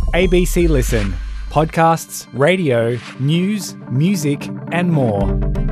ABC Listen. Podcasts, radio, news, music and more.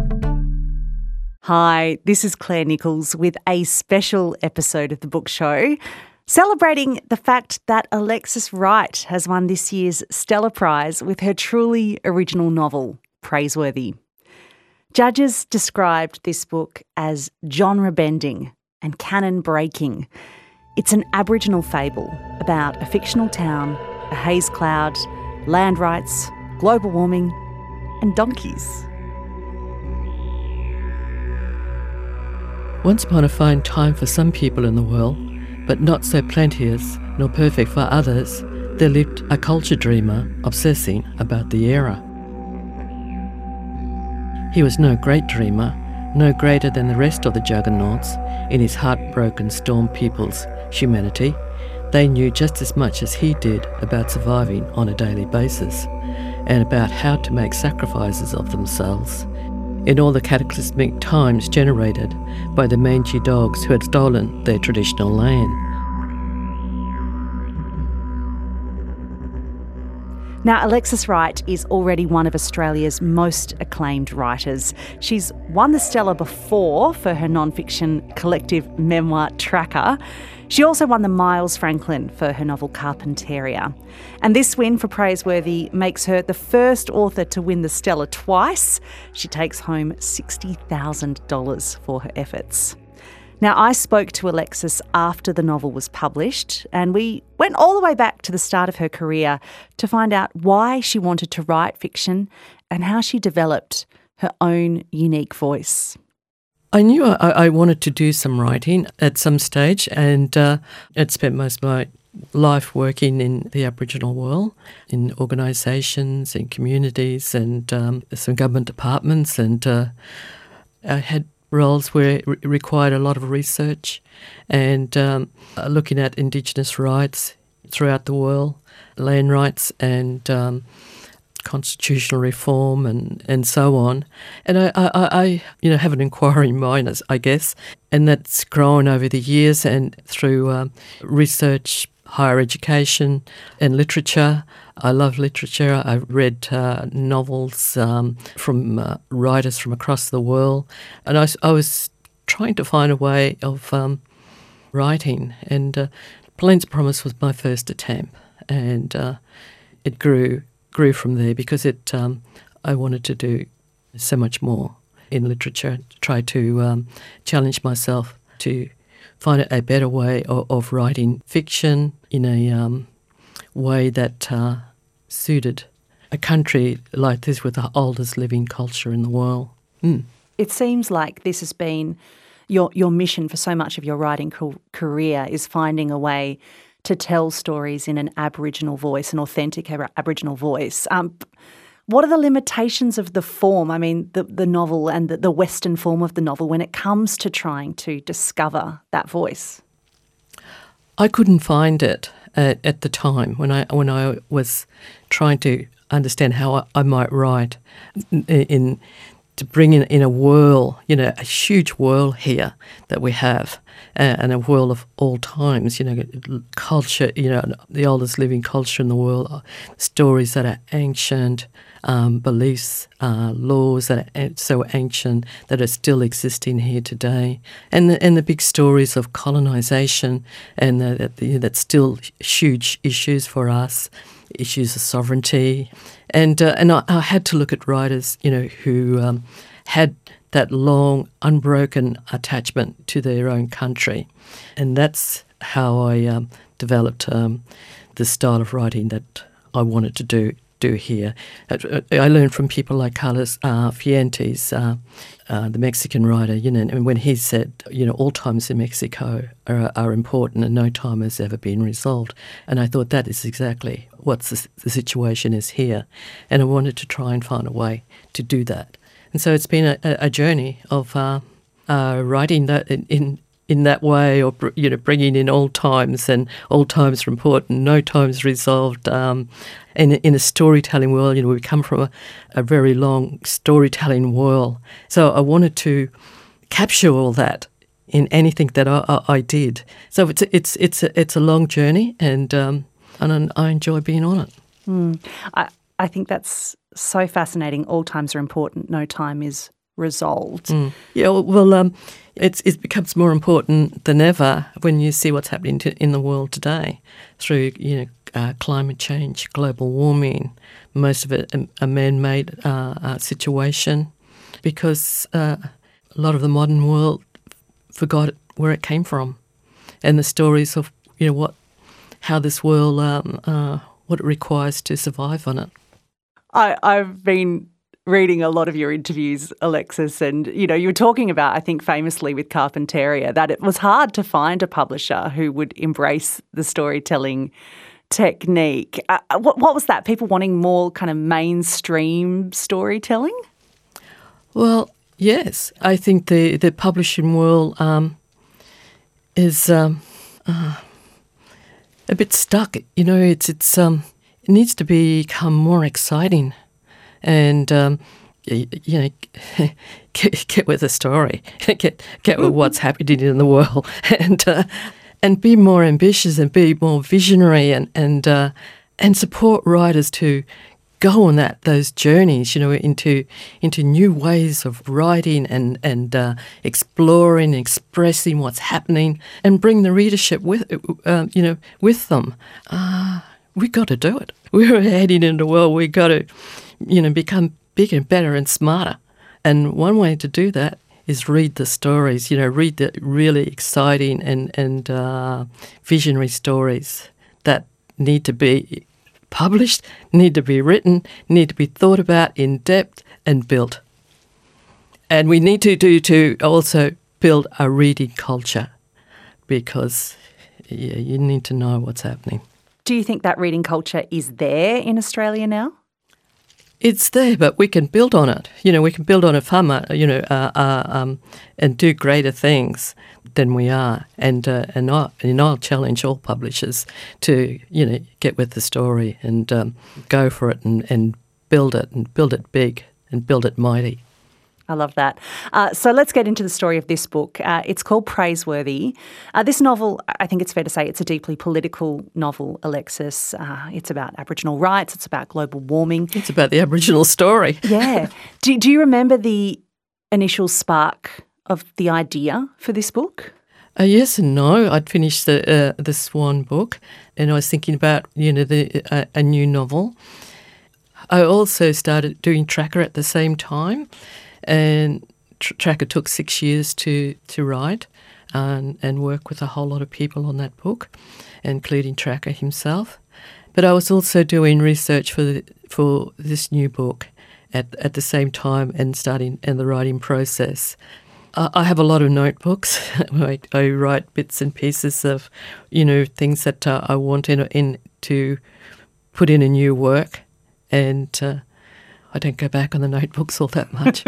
Hi, this is Claire Nichols with a special episode of The Book Show, celebrating the fact that Alexis Wright has won this year's Stella Prize with her truly original novel, Praiseworthy. Judges described this book as genre-bending and canon-breaking. It's an Aboriginal fable about a fictional town, a haze cloud, land rights, global warming and donkeys. Once upon a fine time for some people in the world, but not so plenteous nor perfect for others, there lived a culture dreamer obsessing about the era. He was no great dreamer, no greater than the rest of the juggernauts in his heartbroken storm people's humanity. They knew just as much as he did about surviving on a daily basis and about how to make sacrifices of themselves in all the cataclysmic times generated by the mangy dogs who had stolen their traditional land. Now, Alexis Wright is already one of Australia's most acclaimed writers. She's won the Stella before for her non-fiction collective memoir Tracker. She also won the Miles Franklin for her novel Carpentaria. And this win for Praiseworthy makes her the first author to win the Stella twice. She takes home $60,000 for her efforts. Now, I spoke to Alexis after the novel was published, and we went all the way back to the start of her career to find out why she wanted to write fiction and how she developed her own unique voice. I knew I wanted to do some writing at some stage, and I'd spent most of my life working in the Aboriginal world, in organisations, in communities and some government departments, and I had roles where it required a lot of research and looking at Indigenous rights throughout the world, land rights and constitutional reform and so on. And I have an inquiring mind, I guess, and that's grown over the years and through research, higher education and literature. I love literature. I've read novels from writers from across the world, and I was trying to find a way of writing, and Plains Promise was my first attempt, and it grew from there because I wanted to do so much more in literature, try to challenge myself to find a better way of writing fiction in a way that suited a country like this with the oldest living culture in the world. It seems like this has been your mission for so much of your writing career, is finding a way to tell stories in an Aboriginal voice, an authentic Aboriginal voice. What are the limitations of the form, the novel and the Western form of the novel when it comes to trying to discover that voice? I couldn't find it at the time when I was trying to understand how I might write to bring in a world, a huge world here that we have, and a world of all times, culture, the oldest living culture in the world, stories that are ancient, beliefs, laws that are so ancient that are still existing here today, and the big stories of colonisation, and that's still huge issues for us, issues of sovereignty, and I had to look at writers, who had that long, unbroken attachment to their own country, and that's how I developed the style of writing that I wanted to do here. I learned from people like Carlos Fuentes, the Mexican writer, and when he said, all times in Mexico are important and no time has ever been resolved. And I thought that is exactly what the situation is here. And I wanted to try and find a way to do that. And so it's been a journey of writing that in that way, or bringing in all times, and all times are important, no times resolved. In a storytelling world, we come from a very long storytelling world. So I wanted to capture all that in anything that I did. So it's a long journey, and and I enjoy being on it. I think that's so fascinating. All times are important. No time is resolved. Yeah, well, it becomes more important than ever when you see what's happening in the world today through climate change, global warming. Most of it a man-made situation, because a lot of the modern world forgot where it came from, and the stories of how this world what it requires to survive on it. I've been reading a lot of your interviews, Alexis, and you were talking about, I think famously with Carpentaria, that it was hard to find a publisher who would embrace the storytelling technique. What was that? People wanting more kind of mainstream storytelling? Well, yes. I think the publishing world is a bit stuck. It needs to become more exciting, and get with the story, get with what's happening in the world, and be more ambitious and be more visionary, and support writers to go on those journeys, into new ways of writing and exploring, expressing what's happening, and bring the readership with them. We've got to do it. We're heading into a world. We've got to, become bigger, better, and smarter. And one way to do that is read the stories. Read the really exciting and visionary stories that need to be published, need to be written, need to be thought about in depth and built. And we need to also build a reading culture, because you need to know what's happening. Do you think that reading culture is there in Australia now? It's there, but we can build on it. We can build on it far more, and do greater things than we are. And I'll challenge all publishers to, get with the story and go for it and build it big and build it mighty. I love that. So let's get into the story of this book. It's called Praiseworthy. This novel, I think it's fair to say, it's a deeply political novel, Alexis. It's about Aboriginal rights. It's about global warming. It's about the Aboriginal story. Yeah. Do you remember the initial spark of the idea for this book? Yes and no. I'd finished the Swan book, and I was thinking about a new novel. I also started doing Tracker at the same time. And Tracker took 6 years to write and work with a whole lot of people on that book, including Tracker himself. But I was also doing research for this new book at the same time and starting the writing process. I have a lot of notebooks. I write bits and pieces of, things that I want to put in a new work, and I don't go back on the notebooks all that much,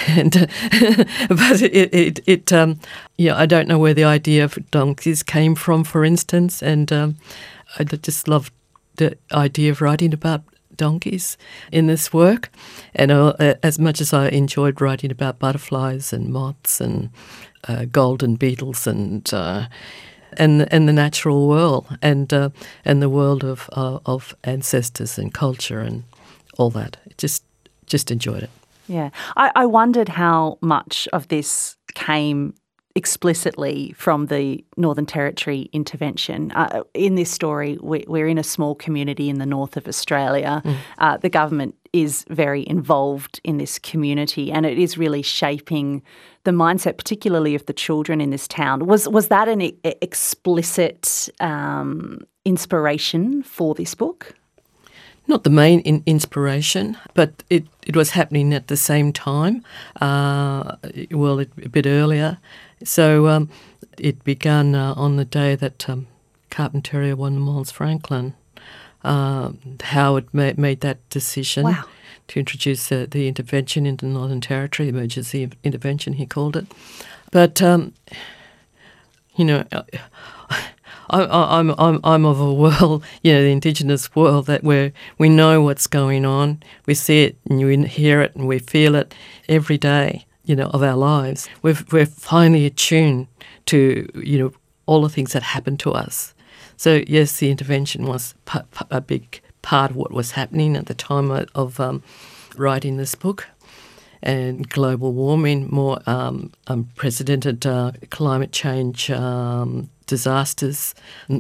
but I don't know where the idea of donkeys came from, for instance, and I just love the idea of writing about donkeys in this work, and as much as I enjoyed writing about butterflies and moths and golden beetles and the natural world and the world of ancestors and culture and all that, just enjoyed it. Yeah. I wondered how much of this came explicitly from the Northern Territory intervention. In this story, we're in a small community in the north of Australia. The government is very involved in this community, and it is really shaping the mindset, particularly of the children in this town. Was that an explicit inspiration for this book? Not the main inspiration, but it was happening at the same time, a bit earlier. So it began on the day that Carpentaria won the Miles Franklin. Howard made that decision to introduce the intervention into the Northern Territory, emergency intervention, he called it. But, I'm of a world, the Indigenous world, that where we know what's going on, we see it and we hear it and we feel it every day, of our lives. We're finally attuned to, all the things that happen to us. So yes, the intervention was a big part of what was happening at the time of writing this book. And global warming, more unprecedented climate change disasters,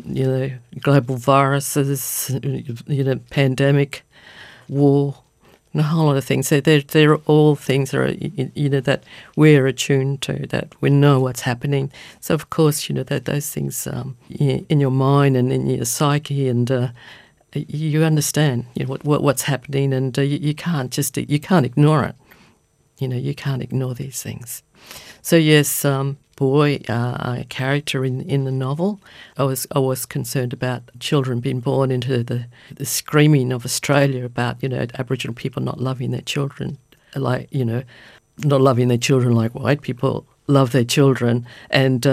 global viruses, pandemic, war, and a whole lot of things. So they're all things that are, that we're attuned to, that we know what's happening. So of course, that those things in your mind and in your psyche, and you understand what's happening, and you can't ignore it. You can't ignore these things. So yes, Boy, a character in the novel, I was concerned about children being born into the screaming of Australia about Aboriginal people not loving their children, not loving their children like white people love their children, and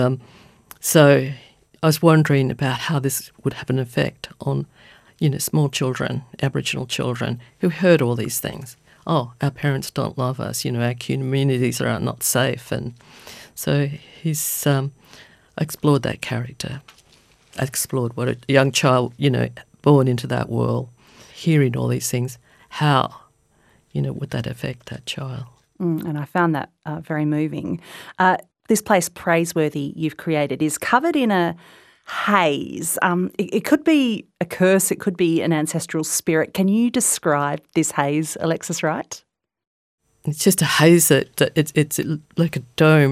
so I was wondering about how this would have an effect on small children, Aboriginal children who heard all these things. Oh, our parents don't love us, our communities are not safe. And so he's explored that character, explored what a young child, born into that world, hearing all these things, how, would that affect that child? And I found that very moving. This place, Praiseworthy, you've created, is covered in a haze. It could be a curse, it could be an ancestral spirit. Can you describe this haze, Alexis Wright? It's just a haze that it's like a dome.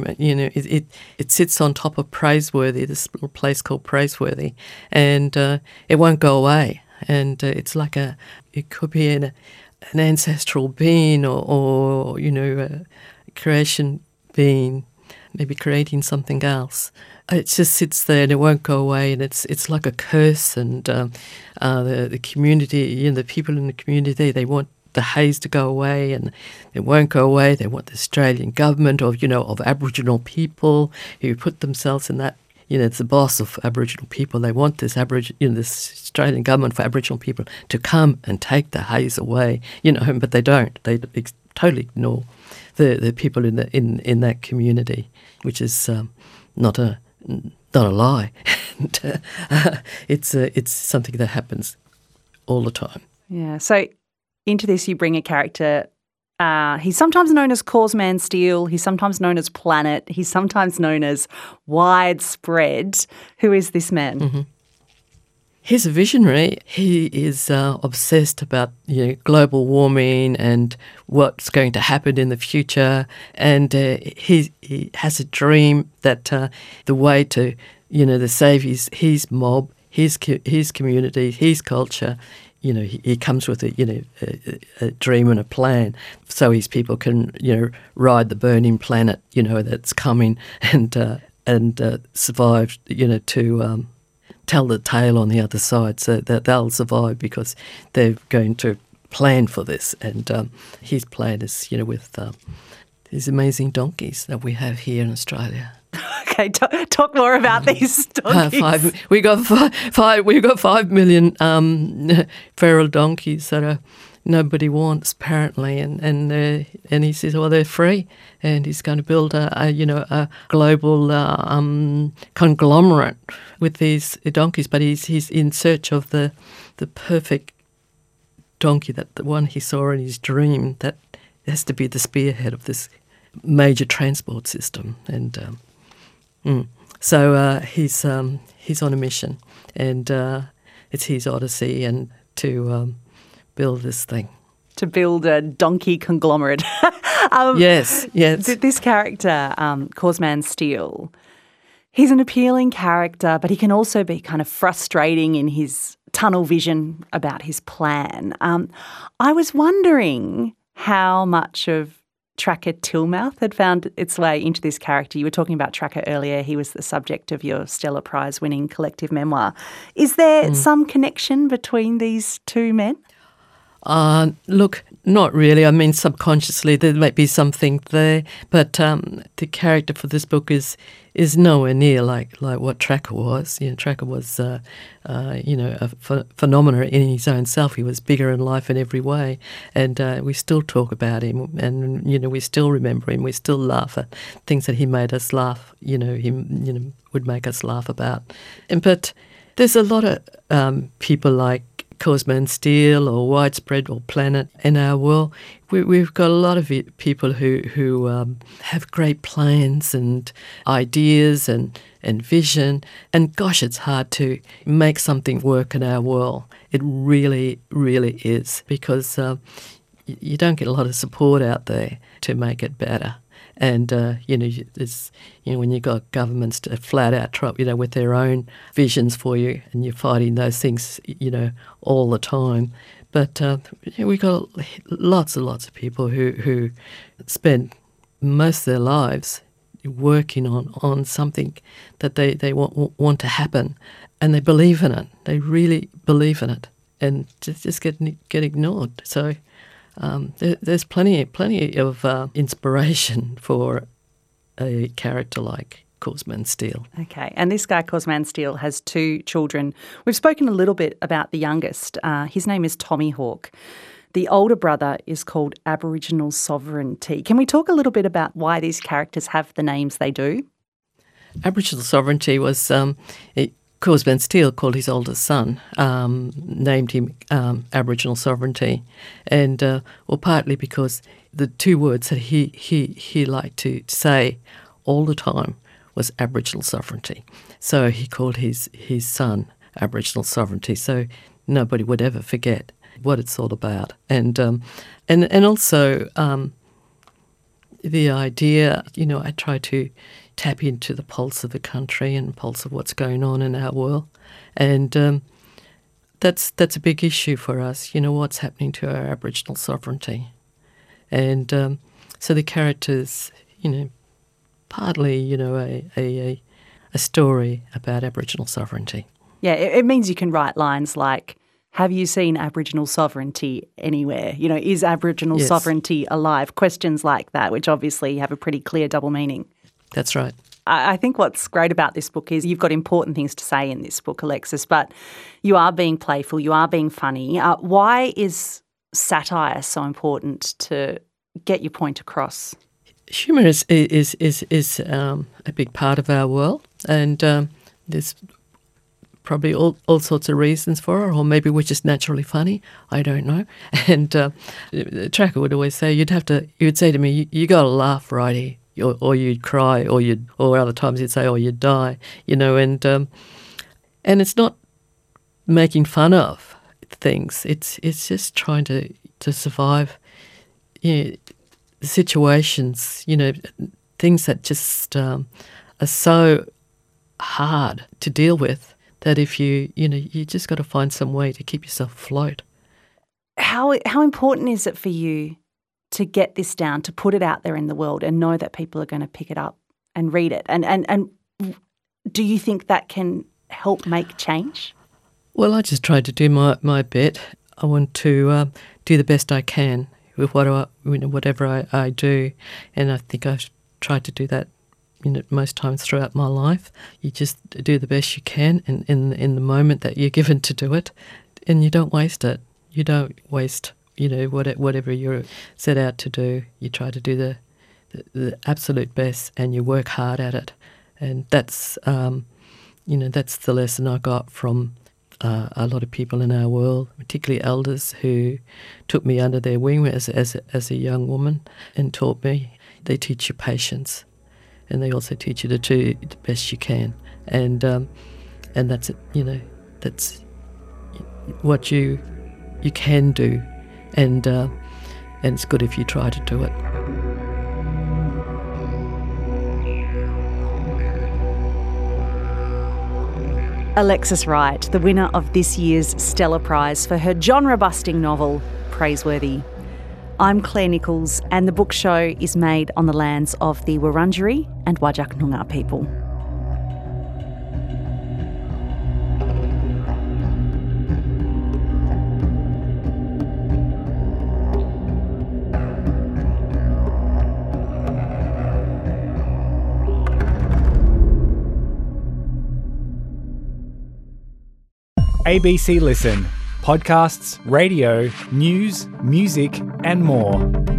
It sits on top of Praiseworthy, this little place called Praiseworthy, and it won't go away. And it's like it could be an ancestral being or a creation being, maybe creating something else. It just sits there and it won't go away, and it's like a curse. And the community, the people in the community, they want the haze to go away, and it won't go away. They want the Australian government of Aboriginal people who put themselves in that. It's the boss of Aboriginal people. They want this this Australian government for Aboriginal people to come and take the haze away. But they don't. They totally ignore the people in that community, which is not a lie. It's something that happens all the time. Yeah. So into this, you bring a character. He's sometimes known as Cawsman Steel. He's sometimes known as Planet. He's sometimes known as Widespread. Who is this man? Mm-hmm. He's a visionary. He is obsessed about global warming and what's going to happen in the future. And he has a dream that the way to to save his mob, his community, his culture. He comes with a dream and a plan, so his people can ride the burning planet that's coming and survive to tell the tale on the other side, so that they'll survive because they're going to plan for this. And his plan is with these amazing donkeys that we have here in Australia. Okay, talk more about these donkeys. We got 5 million feral donkeys that nobody wants apparently, and he says, well, they're free, and he's going to build a global conglomerate with these donkeys. But he's in search of the perfect donkey, that the one he saw in his dream that has to be the spearhead of this major transport system. And so he's on a mission, and it's his odyssey, and to build this thing. To build a donkey conglomerate. Yes. This character, Cawsman Steel, he's an appealing character, but he can also be kind of frustrating in his tunnel vision about his plan. I was wondering how much of Tracker Tillmouth had found its way into this character. You were talking about Tracker earlier. He was the subject of your Stella Prize-winning collective memoir. Is there some connection between these two men? Look, not really. I mean, subconsciously there might be something there, but the character for this book is nowhere near like what Tracker was. Tracker was, a phenomenon in his own self. He was bigger in life in every way, and we still talk about him, and we still remember him. We still laugh at things that he made us laugh. Would make us laugh about, but There's a lot of people like Cosman Steele or Widespread or Planet in our world. We've got a lot of people who have great plans and ideas and vision. And gosh, it's hard to make something work in our world. It really, really is, because you don't get a lot of support out there to make it better. And, it's, when you've got governments to flat out, with their own visions for you, and you're fighting those things, all the time. But we've got lots and lots of people who spend most of their lives working on something that they want to happen, and they believe in it. They really believe in it, and just get ignored. So there's plenty of inspiration for a character like Cosman Steele. Okay, and this guy, Cosman Steele, has 2 children. We've spoken a little bit about the youngest. His name is Tommy Hawk. The older brother is called Aboriginal Sovereignty. Can we talk a little bit about why these characters have the names they do? Aboriginal Sovereignty was Cosman Steele called his oldest son, named him Aboriginal Sovereignty, and partly because the 2 words that he liked to say all the time was Aboriginal Sovereignty. So he called his son Aboriginal Sovereignty, so nobody would ever forget what it's all about. And also the idea, I try to tap into the pulse of the country and pulse of what's going on in our world. And that's a big issue for us, what's happening to our Aboriginal sovereignty. And so the characters, partly, a story about Aboriginal sovereignty. Yeah, it means you can write lines like, have you seen Aboriginal sovereignty anywhere? Is Aboriginal sovereignty alive? Questions like that, which obviously have a pretty clear double meaning. That's right. I think what's great about this book is you've got important things to say in this book, Alexis, but you are being playful, you are being funny. Why is satire so important to get your point across? Humour is a big part of our world, and there's probably all sorts of reasons for it, or maybe we're just naturally funny. I don't know. And Tracker would always say, you'd say to me, you got to laugh, righty, or you'd cry, or other times he'd say, oh, you'd die, and it's not making fun of things. It's just trying to survive situations, things that just are so hard to deal with, that if you just got to find some way to keep yourself afloat. How important is it for you to get this down, to put it out there in the world and know that people are going to pick it up and read it? And do you think that can help make change? Well, I just try to do my bit. I want to do the best I can with whatever I do, and I think I've tried to do that most times throughout my life. You just do the best you can in the moment that you're given to do it, and you don't waste it. You don't waste, whatever you're set out to do. You try to do the absolute best, and you work hard at it. And that's, that's the lesson I got from a lot of people in our world, particularly elders who took me under their wing as a young woman and taught me. They teach you patience, and they also teach you to do the best you can. And that's it. That's what you can do, and it's good if you try to do it. Alexis Wright, the winner of this year's Stella Prize for her genre-busting novel, Praiseworthy. I'm Claire Nichols, and the book show is made on the lands of the Wurundjeri and Whadjuk Noongar people. ABC Listen. Podcasts, radio, news, music, and more.